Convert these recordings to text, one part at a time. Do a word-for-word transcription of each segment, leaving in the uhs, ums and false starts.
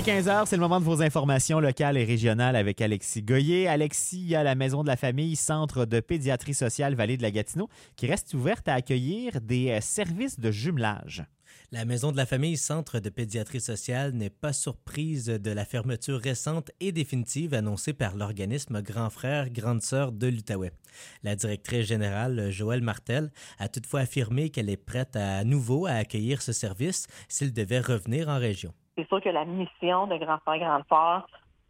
est quinze heures, c'est le moment de vos informations locales et régionales avec Alexis Goyer. Alexis, il y a la Maison de la Famille, Centre de pédiatrie sociale Vallée de la Gatineau, qui reste ouverte à accueillir des services de jumelage. La Maison de la Famille, Centre de pédiatrie sociale, n'est pas surprise de la fermeture récente et définitive annoncée par l'organisme Grand Frère, Grande Sœur de l'Outaouais. La directrice générale, Joëlle Martel, a toutefois affirmé qu'elle est prête à nouveau à accueillir ce service s'il devait revenir en région. C'est sûr que la mission de Grand Frère, Grande Sœur,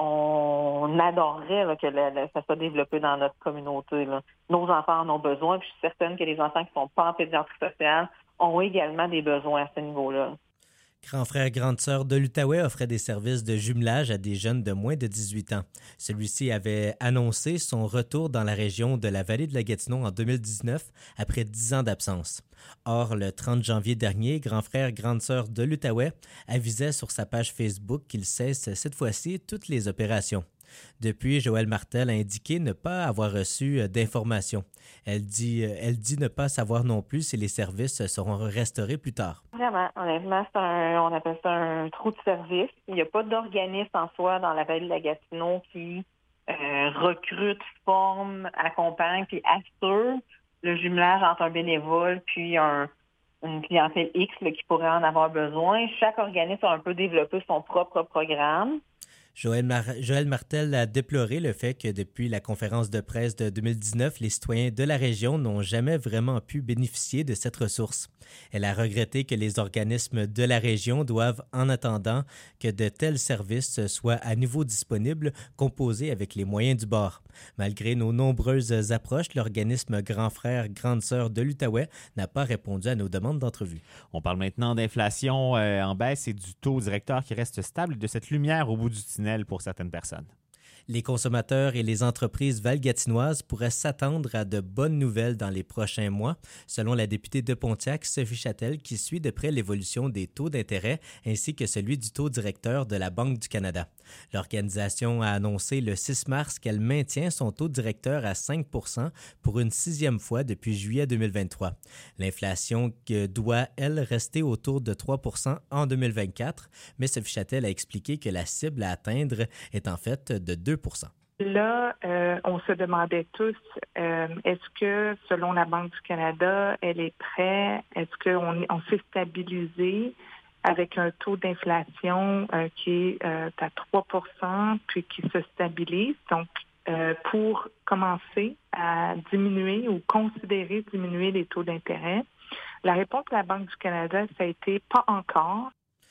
on adorerait là, que le, le, ça soit développé dans notre communauté. Là. Nos enfants en ont besoin, puis je suis certaine que les enfants qui ne sont pas en pédiatrie sociale ont également des besoins à ce niveau-là. Grand Frère, Grande Sœur de l'Outaouais offrait des services de jumelage à des jeunes de moins de dix-huit ans. Celui-ci avait annoncé son retour dans la région de la Vallée de la Gatineau en deux mille dix-neuf, après dix ans d'absence. Or, le trente janvier dernier, Grand Frère, Grande Sœur de l'Outaouais avisait sur sa page Facebook qu'il cesse cette fois-ci toutes les opérations. Depuis, Joëlle Martel a indiqué ne pas avoir reçu d'informations. Elle dit, elle dit ne pas savoir non plus si les services seront restaurés plus tard. Vraiment, honnêtement, c'est un, on appelle ça un trou de service. Il n'y a pas d'organisme en soi dans la Vallée de la Gatineau qui euh, recrute, forme, accompagne puis assure le jumelage entre un bénévole puis un, une clientèle X là, qui pourrait en avoir besoin. Chaque organisme a un peu développé son propre programme. Joëlle, Mar- Joëlle Martel a déploré le fait que depuis la conférence de presse de deux mille dix-neuf, les citoyens de la région n'ont jamais vraiment pu bénéficier de cette ressource. Elle a regretté que les organismes de la région doivent, en attendant que de tels services soient à nouveau disponibles, composer avec les moyens du bord. Malgré nos nombreuses approches, l'organisme Grand Frère, Grande Sœur de l'Outaouais n'a pas répondu à nos demandes d'entrevue. On parle maintenant d'inflation euh, en baisse et du taux directeur qui reste stable et de cette lumière au bout du tunnel pour certaines personnes. Les consommateurs et les entreprises valgatinoises pourraient s'attendre à de bonnes nouvelles dans les prochains mois, selon la députée de Pontiac, Sophie Châtel, qui suit de près l'évolution des taux d'intérêt ainsi que celui du taux directeur de la Banque du Canada. L'organisation a annoncé le six mars qu'elle maintient son taux directeur à cinq pour cent pour une sixième fois depuis juillet deux mille vingt-trois. L'inflation doit, elle, rester autour de trois pour cent en deux mille vingt-quatre, mais Sophie Châtel a expliqué que la cible à atteindre est en fait de deux pour cent. Là, euh, on se demandait tous, euh, est-ce que, selon la Banque du Canada, elle est prête? Est-ce qu'on on s'est stabilisé avec un taux d'inflation euh, qui est euh, à trois pour cent, puis qui se stabilise? Donc, euh, pour commencer à diminuer ou considérer diminuer les taux d'intérêt, la réponse de la Banque du Canada, ça a été pas encore.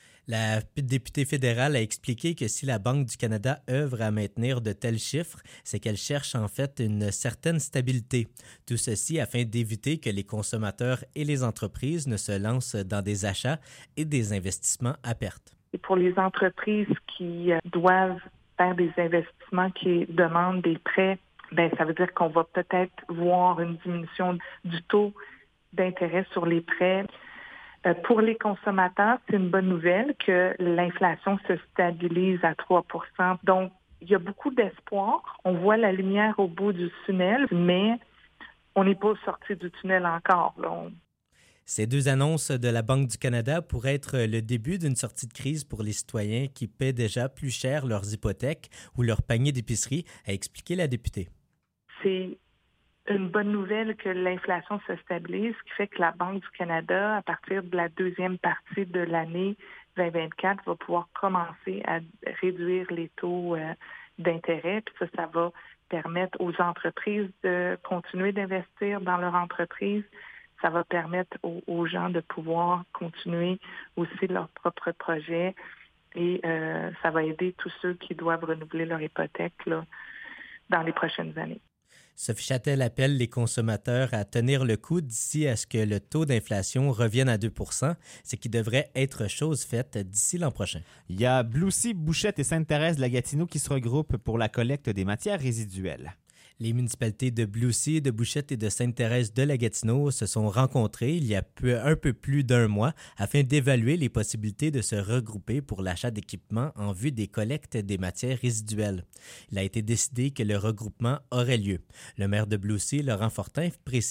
La députée fédérale a expliqué que si la Banque du Canada œuvre à maintenir de tels chiffres, c'est qu'elle cherche en fait une certaine stabilité. Tout ceci afin d'éviter que les consommateurs et les entreprises ne se lancent dans des achats et des investissements à perte. Et pour les entreprises qui doivent faire des investissements qui demandent des prêts, ben ça veut dire qu'on va peut-être voir une diminution du taux d'intérêt sur les prêts. Pour les consommateurs, c'est une bonne nouvelle que l'inflation se stabilise à trois pour cent. Donc, il y a beaucoup d'espoir. On voit la lumière au bout du tunnel, mais on n'est pas sorti du tunnel encore. Là. On... Ces deux annonces de la Banque du Canada pourraient être le début d'une sortie de crise pour les citoyens qui paient déjà plus cher leurs hypothèques ou leur panier d'épicerie, a expliqué la députée. C'est une bonne nouvelle que l'inflation se stabilise, ce qui fait que la Banque du Canada, à partir de la deuxième partie de l'année vingt vingt-quatre, va pouvoir commencer à réduire les taux euh, d'intérêt. Puis ça, ça va permettre aux entreprises de continuer d'investir dans leur entreprise. Ça va permettre aux, aux gens de pouvoir continuer aussi leurs propres projets. Et euh, ça va aider tous ceux qui doivent renouveler leur hypothèque là, dans les prochaines années. Sophie Châtel appelle les consommateurs à tenir le coup d'ici à ce que le taux d'inflation revienne à deux pour cent, ce qui devrait être chose faite d'ici l'an prochain. Il y a Bloussy, Bouchette et Sainte-Thérèse de la Gatineau qui se regroupent pour la collecte des matières résiduelles. Les municipalités de Bloussy, de Bouchette et de Sainte-Thérèse de la Gatineau se sont rencontrées il y a peu, un peu plus d'un mois afin d'évaluer les possibilités de se regrouper pour l'achat d'équipements en vue des collectes des matières résiduelles. Il a été décidé que le regroupement aurait lieu. Le maire de Bloussy, Laurent Fortin, précise.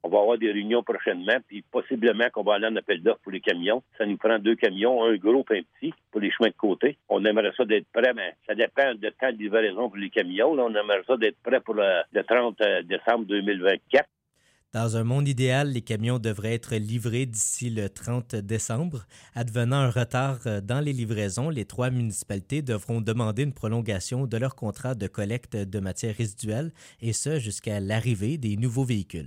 On va avoir des réunions prochainement, puis possiblement qu'on va aller en appel d'offres pour les camions. Ça nous prend deux camions, un gros et un petit, pour les chemins de côté. On aimerait ça d'être prêt, mais ça dépend de temps de livraison pour les camions. Là, on aimerait ça d'être prêt pour le, le trente décembre deux mille vingt-quatre. Dans un monde idéal, les camions devraient être livrés d'ici le trente décembre. Advenant un retard dans les livraisons, les trois municipalités devront demander une prolongation de leur contrat de collecte de matières résiduelles, et ce jusqu'à l'arrivée des nouveaux véhicules.